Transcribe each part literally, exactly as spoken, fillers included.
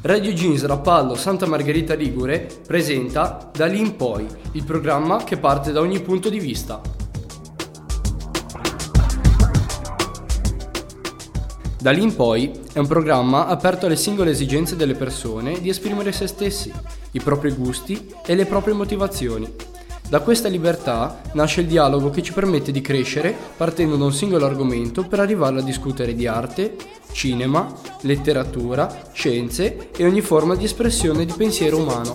Radio Jeans Rapallo Santa Margherita Ligure presenta Da lì in poi, il programma che parte da ogni punto di vista. Da lì in poi è un programma aperto alle singole esigenze delle persone di esprimere se stessi, i propri gusti e le proprie motivazioni. Da questa libertà nasce il dialogo che ci permette di crescere partendo da un singolo argomento per arrivare a discutere di arte, cinema, letteratura, scienze e ogni forma di espressione di pensiero umano.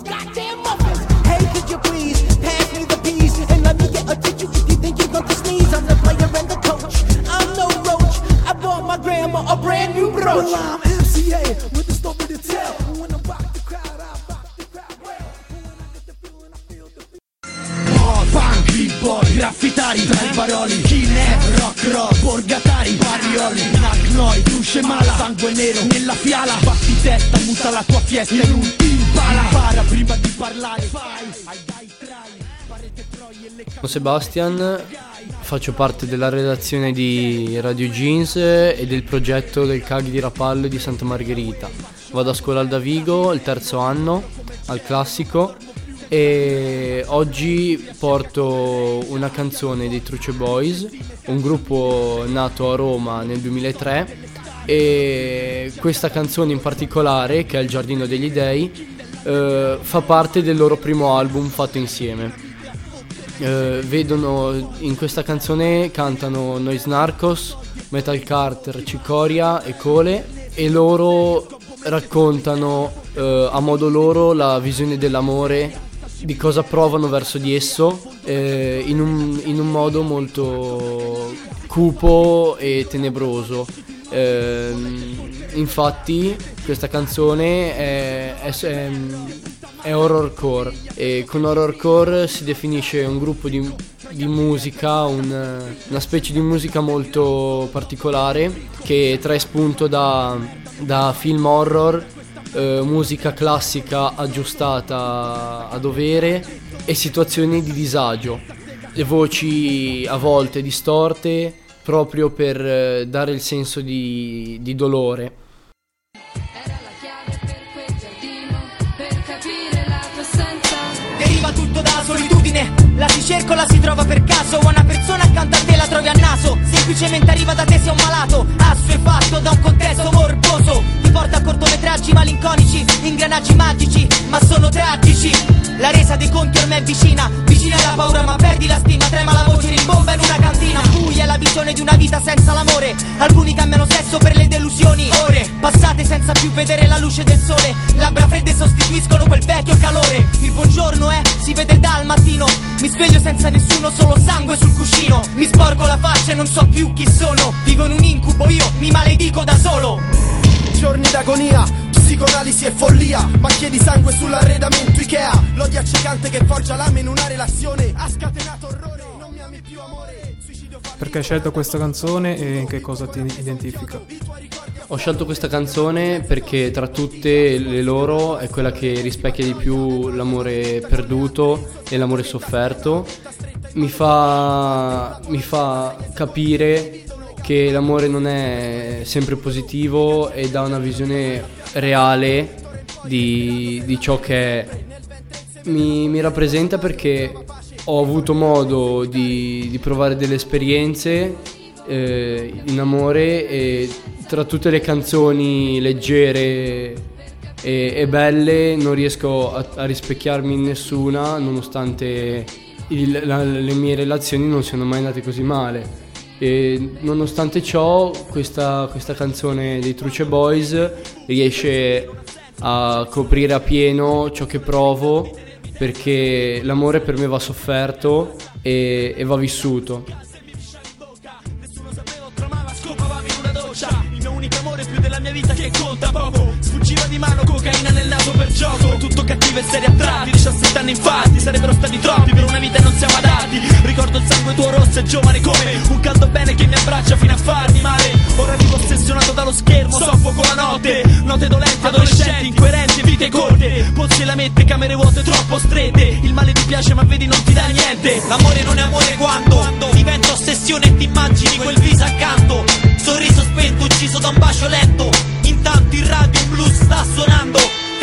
Graffitari, barbaroli, killer, rock, rock, borgatari, parioli, nagnoi, truce mala, sangue nero nella fiala, batti testa, muta la tua fiesta in un impala, para prima di parlare, fai, ai dai trai, parete troi e le Sono Sebastian, faccio parte della redazione di Radio Jeans e del progetto del C A G di Rapallo di Santa Margherita. Vado a scuola al Davigo, il terzo anno, al classico. E oggi porto una canzone dei Truce Boys, un gruppo nato a Roma nel duemilatré, e questa canzone in particolare, che è Il Giardino degli Dei, eh, fa parte del loro primo album fatto insieme. Eh, vedono in questa canzone cantano Noise Narcos, Metal Carter, Cicoria e Cole, e loro raccontano eh, a modo loro la visione dell'amore, di cosa provano verso di esso, eh, in, un, in un modo molto cupo e tenebroso. Eh, infatti questa canzone è, è, è, è horrorcore, e con horrorcore si definisce un gruppo di, di musica, un, una specie di musica molto particolare che trae spunto da, da film horror, Uh, musica classica aggiustata a dovere e situazioni di disagio, le voci a volte distorte proprio per uh, dare il senso di, di dolore. Era la chiave per quel giardino, per capire la tua assenza. Deriva tutto dalla solitudine, la si cerca o la si trova per caso, una persona accanto a te la trovi a naso, semplicemente arriva da te, sei un malato, assuefatto da un contesto morboso, ti porta a cortometraggi malinconici, ingranaggi magici, ma sono tragici. La resa dei conti ormai è vicina, vicina alla paura ma perdi la stima, trema la voce, rimbomba in una cantina, buia la visione di una vita senza l'amore, alcuni cambiano sesso per le delusioni, ore passate senza più vedere la luce del sole, labbra fredde sostituiscono quel vecchio calore, il buongiorno è, si vede dal mattino, mi sveglio senza nessuno, solo sangue sul cuscino, mi sporco la faccia e non so più chi sono, vivo in un incubo, io mi maledico da solo. Giorni d'agonia, psicoanalisi e follia, macchie di sangue sull'arredamento Ikea, l'odio accecante che forgia lame in una relazione, ha scatenato orrore, non mi ami più amore, suicidio. Perché hai scelto questa canzone e in che cosa ti identifica? Ho scelto questa canzone perché tra tutte le loro è quella che rispecchia di più l'amore perduto e l'amore sofferto. Mi fa, mi fa capire che l'amore non è sempre positivo e dà una visione reale di, di ciò che è. Mi, mi rappresenta perché ho avuto modo di, di provare delle esperienze eh, in amore, e tra tutte le canzoni leggere e, e belle non riesco a, a rispecchiarmi in nessuna, nonostante il, la, le mie relazioni non siano mai andate così male. E nonostante ciò questa, questa canzone dei Truce Boys riesce a coprire a pieno ciò che provo, perché l'amore per me va sofferto e, e va vissuto. Il mio unico amore più della mia vita che conta poco, sfuggiva di mano cocaina nel naso per gioco, tutto cattivo e serio a tratti, diciassette anni infatti sarebbero stati troppi per una vita e non siamo adatti, ricordo il sangue tuo rosso e giovane come un caldo bene che mi abbraccia fino a farmi male, ora vivo ossessionato dallo schermo, soffoco la notte, note dolenti, adolescenti, incoerenti, vite corte, pozzi e lamette, camere vuote troppo strette, il male ti piace ma vedi non ti dà niente, l'amore non è amore quando, quando diventa ossessione e ti immagini quel viso accanto, sorriso spento ucciso da un bacio lento, intanto il radio in blues sta suonando,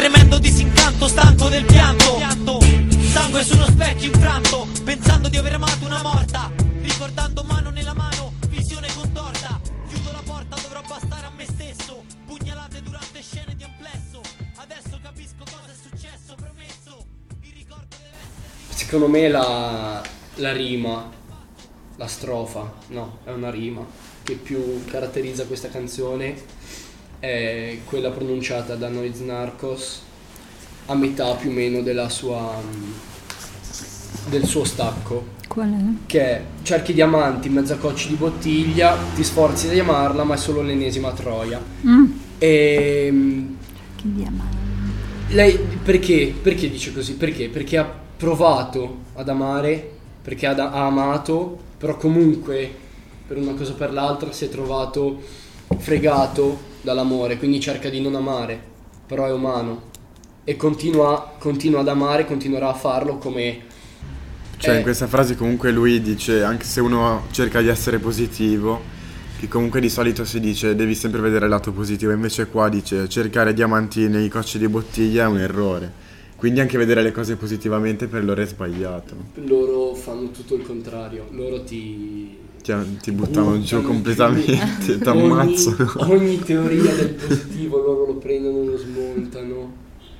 secondo me la, la rima, la strofa, no, è una rima che più caratterizza questa canzone è quella pronunciata da Noise Narcos a metà più o meno della sua, del suo stacco. Qual è? Che è: cerchi diamanti in mezzo a cocci di bottiglia, ti sforzi di amarla ma è solo l'ennesima troia. Mm. E Che diamanti. lei perché? Perché dice così? Perché? Perché ha provato ad amare, perché ha, ha amato, però comunque per una cosa o per l'altra si è trovato fregato dall'amore, quindi cerca di non amare, però è umano e continua, continua ad amare, continuerà a farlo come... Cioè eh, in questa frase comunque lui dice, anche se uno cerca di essere positivo, che comunque di solito si dice devi sempre vedere il lato positivo, invece qua dice cercare diamanti nei cocci di bottiglia è un errore, quindi anche vedere le cose positivamente per loro è sbagliato. Loro fanno tutto il contrario, loro ti... Ti, ti buttano Uh, giù completamente, ti ogni, ammazzano. ogni teoria del positivo loro lo prendono, lo smontano.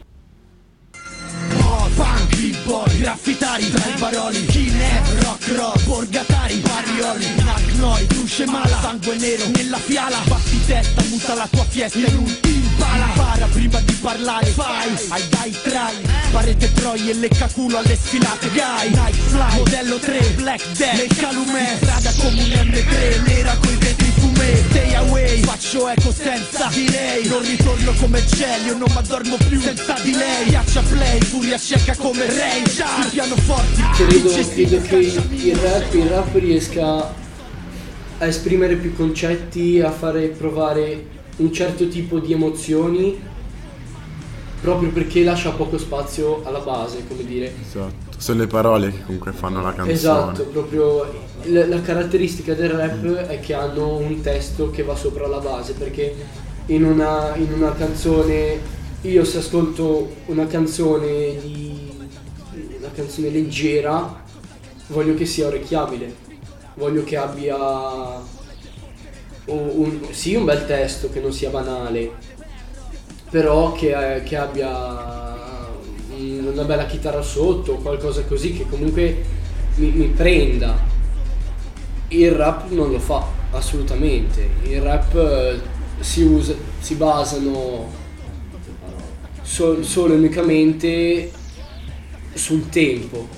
Punk, b-boy, graffitari, tra i baroli, killer, rock, rock, borgatari, barrioli, knack, noi, luce mala, sangue nero nella fiala, batti testa, muta la tua fiesta in un impala, para prima di parlare, fai, ai dai try, parete troie e lecca culo alle sfilate, guy, night fly, modello tre, black death, nel calume, strada come un emme tre, nera coi vetri fumé, stay away, faccio eco senza delay, non ritorno come Celio, non m'addormo più senza di lei, piaccia play, furia cieca come Ray Charles, sul pianoforti Credo, credo che il rap, il rap riesca a esprimere più concetti, a fare provare un certo tipo di emozioni proprio perché lascia poco spazio alla base, come dire. Esatto, sono le parole che comunque fanno la canzone. Esatto, proprio la, la caratteristica del rap mm. è che hanno un testo che va sopra la base, perché in una, in una canzone, io se ascolto una canzone di una canzone leggera voglio che sia orecchiabile, voglio che abbia un, un, sì un bel testo, che non sia banale, però che, che abbia una bella chitarra sotto, qualcosa così che comunque mi, mi prenda. Il rap non lo fa assolutamente, il rap si usa, si basano sol, solo e unicamente sul tempo.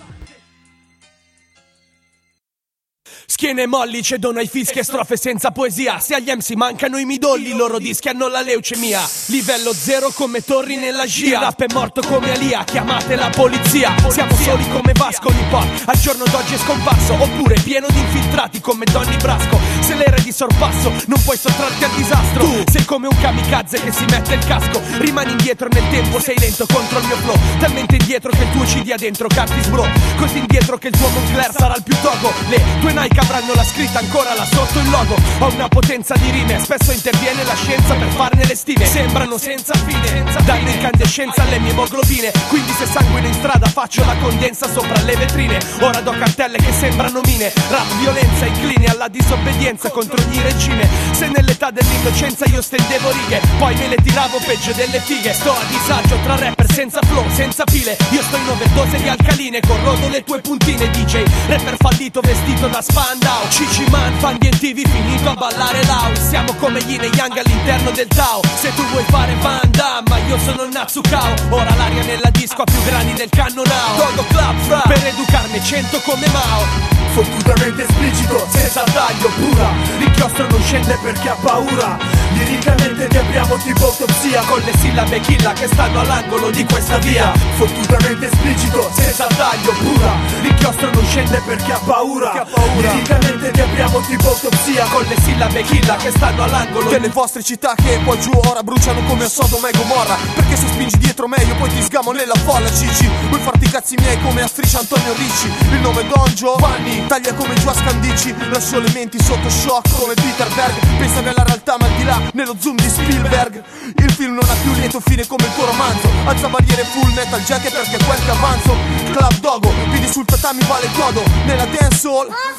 Schiene molli, cedono ai fischi e strofe senza poesia. Se agli M C mancano i midolli, i loro dischi hanno la leucemia. Livello zero come torri nella scia. Il rap è morto come Alia, chiamate la polizia. Siamo soli come Vasco l'hip-hop, al giorno d'oggi è scomparso. Oppure pieno di infiltrati come Donny Brasco. Se l'era è di sorpasso, non puoi sottrarti al disastro. Tu sei come un kamikaze che si mette il casco. Rimani indietro nel tempo, sei lento contro il mio flow. Talmente indietro che il tuo C D ha dentro Curtis Bro. Così indietro che il tuo Moncler sarà il più togo. Le tue Nike avranno la scritta ancora là sotto il logo. Ho una potenza di rime, spesso interviene la scienza per farne le stime. Sembrano senza fine, danno incandescenza alle mie emoglobine. Quindi se sanguino in strada faccio la condensa sopra le vetrine. Ora do cartelle che sembrano mine. Rap violenza, incline alla disobbedienza contro ogni regime. Se nell'età dell'innocenza io stendevo righe, poi me le tiravo peggio delle fighe. Sto a disagio tra rapper senza flow, senza pile. Io sto in overdose di alcaline, corrodo le tue puntine D J. Rapper fallito vestito da Spandau, Cici Man, fan di M T V finito a ballare l'house. Siamo come Yin e Yang all'interno del Tao. Se tu vuoi fare Van Damme, ma io sono Natsukao. Ora l'aria nella disco ha più grani del cannonao. Dogo Club Fra, per educarne cento come Mao. Fottutamente esplicito, senza taglio pura. L'inchiostro non scende perché ha paura. Liricamente ti apriamo tipo autopsia, con le sillabe killa che stanno all'angolo di questa via. Fottutamente esplicito, senza taglio pura. L'inchiostro non scende perché ha paura. Che ha paura. Liricamente ti apriamo tipo autopsia, con le sillabe killa che stanno all'angolo delle vostre città che poi giù ora bruciano come Sodoma e Gomorra. Perché se spingi dietro me io poi ti sgamo nella folla. Cici, vuoi farti i cazzi miei come a striscia Antonio Ricci. Il nome è Don Giovanni, taglia come giù a Scandicci. Lascio le menti sotto shock come Peter Berg. Pensa nella realtà ma al di là, nello zoom di Spielberg. Il film non ha più lieto fine come il tuo romanzo. Alza barriere full metal jacket perché quel che avanzo. Club Dogo, piedi sul tatami vale godo. Nella dance hall mando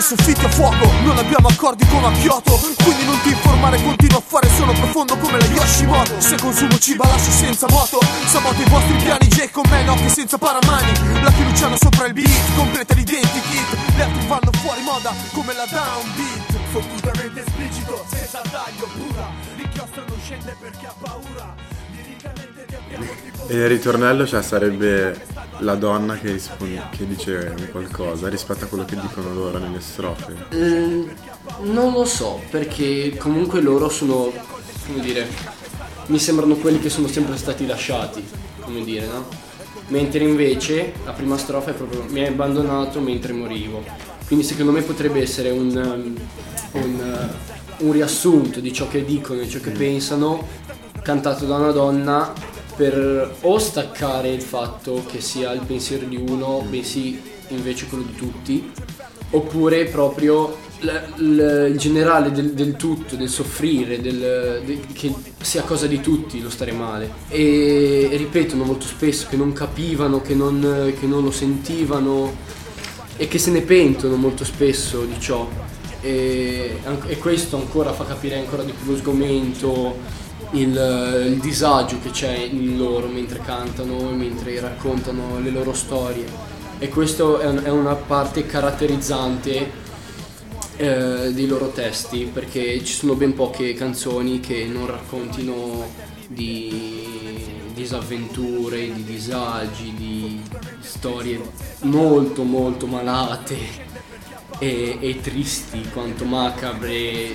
soffitti a fuoco, non abbiamo accordi come a Kyoto. Quindi non ti informare, continua a fare, sono profondo come la Yoshimoto. Se consumo ciba lascio senza moto, saboto i vostri piani, J con me, no che senza paramani. La Luciano sopra il beat, completa l'identikit. Gli altri vanno fuori moda come la downbeat. Fottutamente esplicito, senza taglio pura. L'inchiostro non scende perché ha paura. Liricamente ti abbiamo tipo... E il ritornello, cioè, sarebbe la donna che, risponde, che dice un qualcosa rispetto a quello che dicono loro nelle strofe. Mm, non lo so, perché comunque loro sono, come dire, mi sembrano quelli che sono sempre stati lasciati, come dire, no? Mentre invece la prima strofa è proprio mi hai abbandonato mentre morivo. Quindi secondo me potrebbe essere un, um, un, uh, un riassunto di ciò che dicono e ciò che pensano, cantato da una donna, per o staccare il fatto che sia il pensiero di uno, bensì invece quello di tutti, oppure proprio l- l- il generale del, del tutto, del soffrire, del, del, che sia cosa di tutti lo stare male. E, e ripetono molto spesso che non capivano, che non, che non lo sentivano e che se ne pentono molto spesso di ciò. E, e questo ancora fa capire ancora di più lo sgomento, Il, il disagio che c'è in loro mentre cantano e mentre raccontano le loro storie, e questo è, un, è una parte caratterizzante eh, dei loro testi, perché ci sono ben poche canzoni che non raccontino di disavventure, di disagi, di storie molto molto malate e, e tristi quanto macabre,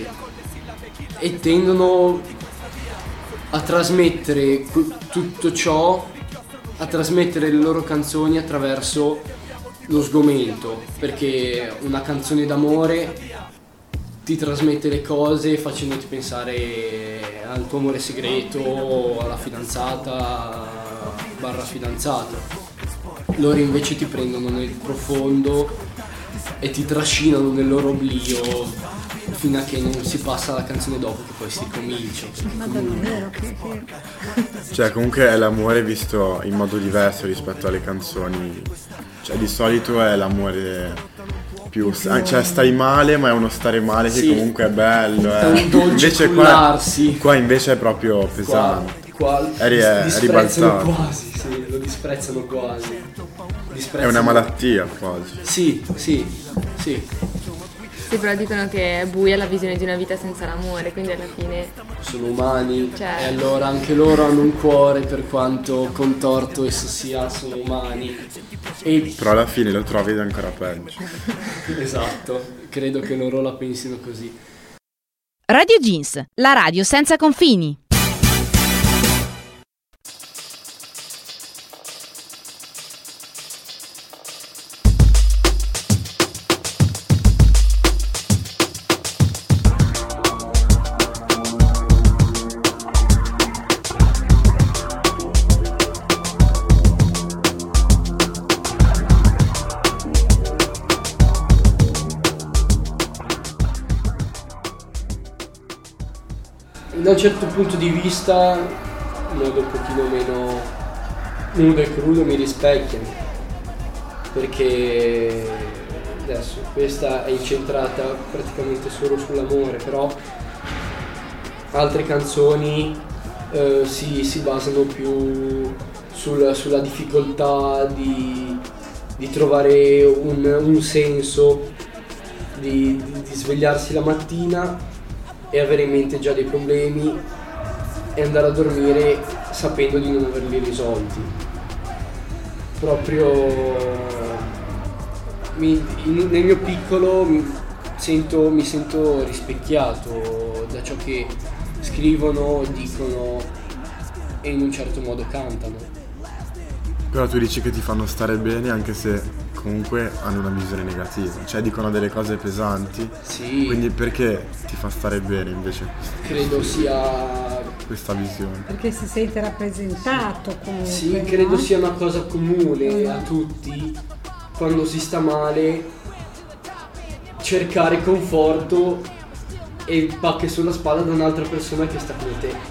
e tendono a trasmettere tutto ciò, a trasmettere le loro canzoni attraverso lo sgomento, perché una canzone d'amore ti trasmette le cose facendoti pensare al tuo amore segreto, alla fidanzata barra fidanzato. Loro invece ti prendono nel profondo e ti trascinano nel loro oblio fino a che non si passa alla canzone dopo, che poi si comincia. Ma davvero che, che... Cioè comunque è l'amore visto in modo diverso rispetto alle canzoni. Cioè di solito è l'amore più, cioè stai male, ma è uno stare male che sì, comunque è bello, è un dolce invece qua, qua invece è proprio pesante. Qua, qua è, è ribaltato quasi, sì, lo disprezzano quasi. Disprezzano. È una malattia quasi. Sì, sì, sì. Sì, però dicono che è buia la visione di una vita senza l'amore, quindi alla fine... Sono umani, cioè... e allora anche loro hanno un cuore, per quanto contorto esso sia, sono umani. E... Però alla fine lo trovi ed è ancora peggio. Esatto, credo che loro la pensino così. Radio Jeans, la radio senza confini. Da un certo punto di vista, in modo un pochino meno nudo e crudo, mi rispecchiano, perché adesso questa è incentrata praticamente solo sull'amore, però altre canzoni eh, si, si basano più sul, sulla difficoltà di, di trovare un, un senso, di, di, di svegliarsi la mattina e avere in mente già dei problemi e andare a dormire sapendo di non averli risolti. Proprio mi, in, nel mio piccolo mi sento, mi sento rispecchiato da ciò che scrivono, dicono e in un certo modo cantano. Però tu dici che ti fanno stare bene anche se comunque hanno una visione negativa, cioè dicono delle cose pesanti, sì. Quindi perché ti fa stare bene invece? Credo sia questa visione. Perché si sente rappresentato comunque. Sì, credo no? sia una cosa comune a tutti, quando si sta male, cercare conforto e pacche sulla spalla da un'altra persona che sta con te.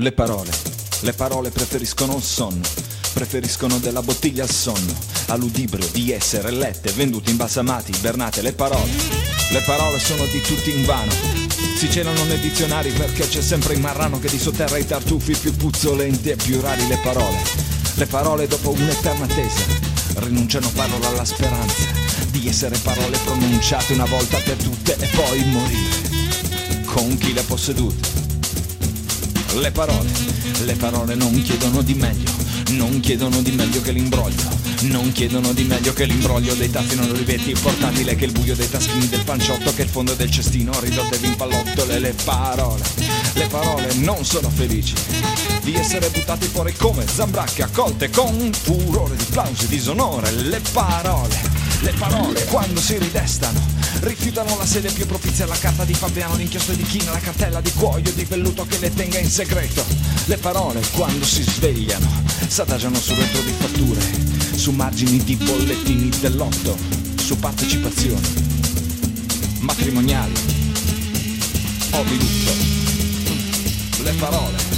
Le parole, le parole preferiscono il sonno, preferiscono della bottiglia al sonno, all'udibrio di essere lette, vendute, imbalsamati, ibernate. Le parole, le parole sono di tutti invano, si celano nei dizionari perché c'è sempre il marrano che disotterra i tartufi più puzzolenti e più rari. Le parole, le parole dopo un'eterna attesa, rinunciano parola alla speranza di essere parole pronunciate una volta per tutte e poi morire con chi le ha possedute. Le parole, le parole non chiedono di meglio, non chiedono di meglio che l'imbroglio, non chiedono di meglio che l'imbroglio dei tasti non rivetti portatile, che il buio dei taschini del panciotto, che il fondo del cestino ridotte in pallottole. Le parole, le parole non sono felici di essere buttati fuori come zambracche accolte con furore di plausi, disonore. Le parole, le parole quando si ridestano rifiutano la sede più propizia alla carta di Fabiano, l'inchiostro di china, la cartella di cuoio di velluto che le tenga in segreto. Le parole quando si svegliano s'adagiano su retro di fatture, su margini di bollettini dell'otto, su partecipazioni matrimoniali o di lutto. Le parole